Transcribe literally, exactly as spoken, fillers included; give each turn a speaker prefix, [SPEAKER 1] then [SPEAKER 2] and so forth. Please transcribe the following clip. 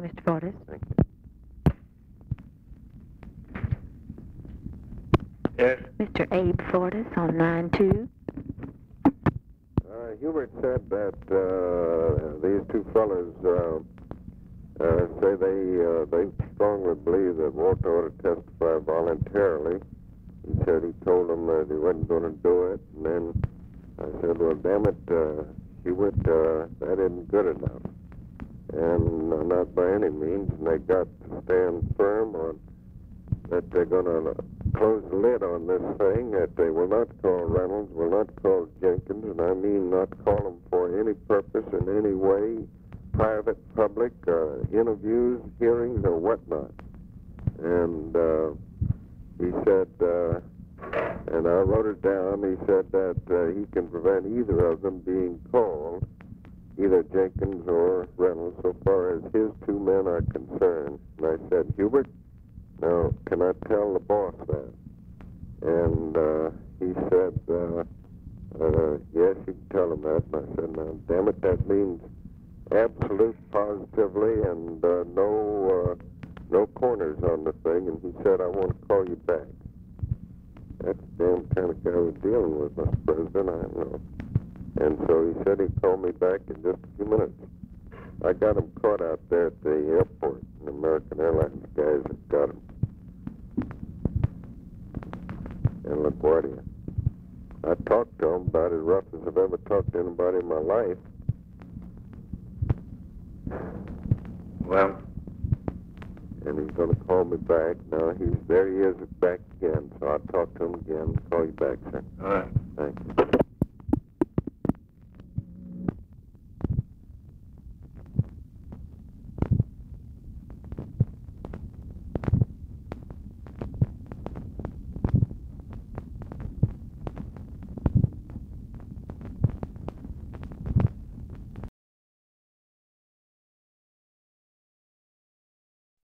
[SPEAKER 1] you, Mister Fortis.
[SPEAKER 2] Thank you. Yes?
[SPEAKER 1] Mister Abe Fortis on line two.
[SPEAKER 2] Uh, Hubert said that uh, these two fellas uh, uh, say they uh, they strongly believe that Walter ought to testify voluntarily. He said he told them that he wasn't going to do it, and then I said, well, damn it, uh, Hubert, uh, that isn't good enough. And uh, not by any means, and they got to stand firm on that they're going to close the lid on this thing, that they will not call Reynolds, will not call Jenkins, and I mean not call them for any purpose in any way, private, public, uh, interviews, hearings, or whatnot. And uh, he said, uh, and I wrote it down, he said that uh, he can prevent either of them being called, either Jenkins or Reynolds, so far as his two men are concerned. And I said, Hubert, now, can I tell the boss that? And uh, he said, uh, uh, yes, you can tell him that. And I said, now, damn it, that means absolute positively and uh, no uh, no corners on the thing. And he said, I want to call you back. That's the damn kind of guy we're dealing with, Mister President, I know. And so he said he'd call me back in just a few minutes. I got him caught out there at the airport. The American Airlines guys have got him. In LaGuardia. I talked to him about as rough as I've ever talked to anybody in my life.
[SPEAKER 3] Well?
[SPEAKER 2] And he's going to call me back. Now, he's there he is back again. So I'll talk to him again and call you back, sir.
[SPEAKER 3] All right.
[SPEAKER 2] Thank you.